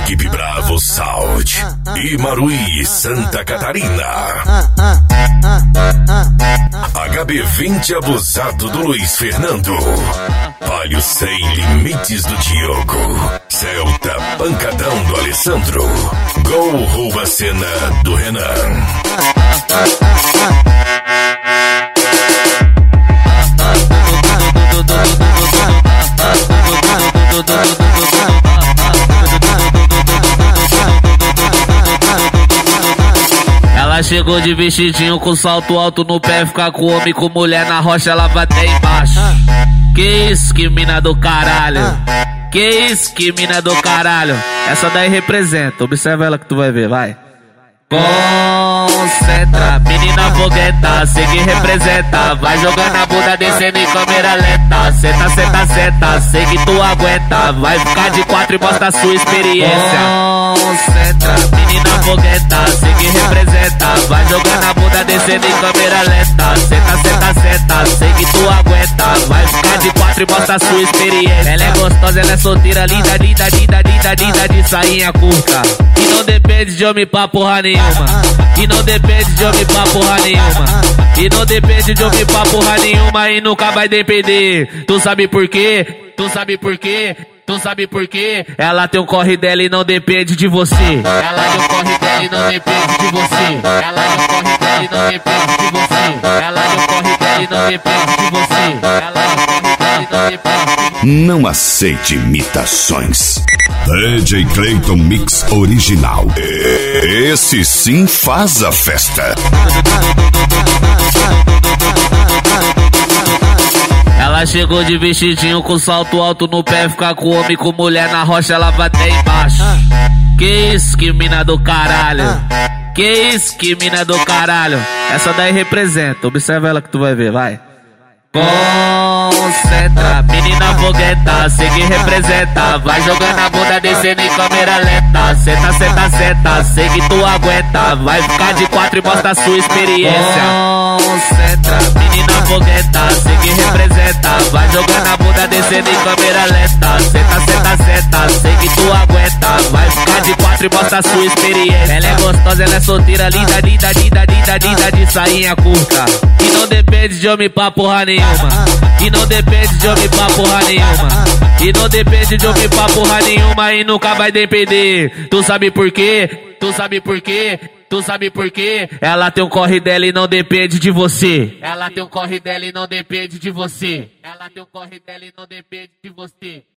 Equipe Bravo Sound e Maruí, Santa Catarina. HB20 abusado do Luiz Fernando. Palio sem limites do Diogo. Celta pancadão do Alessandro. Gol rouba a cena do Renan. Ela chegou de vestidinho com salto alto no pé, ficar com homem, com mulher na rocha, ela vai até embaixo. Que isso, que mina do caralho. Que isso, que mina do caralho. Essa daí representa, observa ela que tu vai ver, vai. Concentra, menina fogueta, cê que representa. Vai jogando a bunda descendo em câmera lenta. Senta, senta, senta, cê que tu aguenta. Vai ficar de quatro e mostra a sua experiência. Concentra, menina fogueta, cê que representa. Vai jogando a bunda descendo em câmera lenta. Senta, senta, senta, cê que tu aguenta. Vai ficar de quatro e mostra a sua experiência. Ela é gostosa, ela é solteira, linda, linda, linda, linda, linda, de sainha curta. E não depende de homem pra porra nenhuma. E não depende de homem pra porra nenhuma. E não depende de homem pra porra nenhuma. E nunca vai depender. Tu sabe por quê? Tu sabe por quê? Tu sabe por quê? Ela tem um corre dela e não depende de você. Ela tem um corre dela e não depende de você. Ela tem um corre dela e não depende de você. Ela tem um corre dela e não depende de você. Ela tem um corre dela e não depende de você. Não aceite imitações. DJ Clayton Mix Original. Esse sim faz a festa. Ela chegou de vestidinho com salto alto no pé, ficar com homem, com mulher na rocha, ela vai até embaixo. Que isso, que mina do caralho. Que isso, que mina do caralho. Essa daí representa, observa ela que tu vai ver, vai. Concentra, menina fogueta, cê que representa. Vai jogando a bunda descendo em câmera lenta. Senta, senta, senta, cê que tu aguenta. Vai ficar de quatro e mostra a sua experiência. Concentra, menina fogueta, cê que representa. Vai jogando a bunda descendo em câmera lenta. Senta, senta, senta, cê que tu aguenta. Vai ficar de quatro e mostra a sua experiência. Ela é gostosa, ela é solteira, linda, linda, linda, linda, linda, de sainha curta. E não depende de homem pra porra nenhuma. E não depende de homem pra porra nenhuma. E não depende de homem pra porra nenhuma. E nunca vai depender. Tu sabe por quê? Tu sabe por quê? Tu sabe por quê? Ela tem um corre dela e não depende de você. Ela tem um corre dela e não depende de você. Ela tem um corre dela e não depende de você.